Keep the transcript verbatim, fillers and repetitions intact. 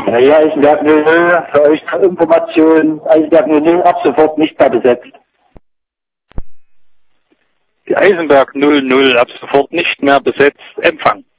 Ja, hier Eisenberg null null, für euch zur Information, Eisenberg null null ab sofort nicht mehr besetzt. Die Eisenberg null null ab sofort nicht mehr besetzt, Empfang.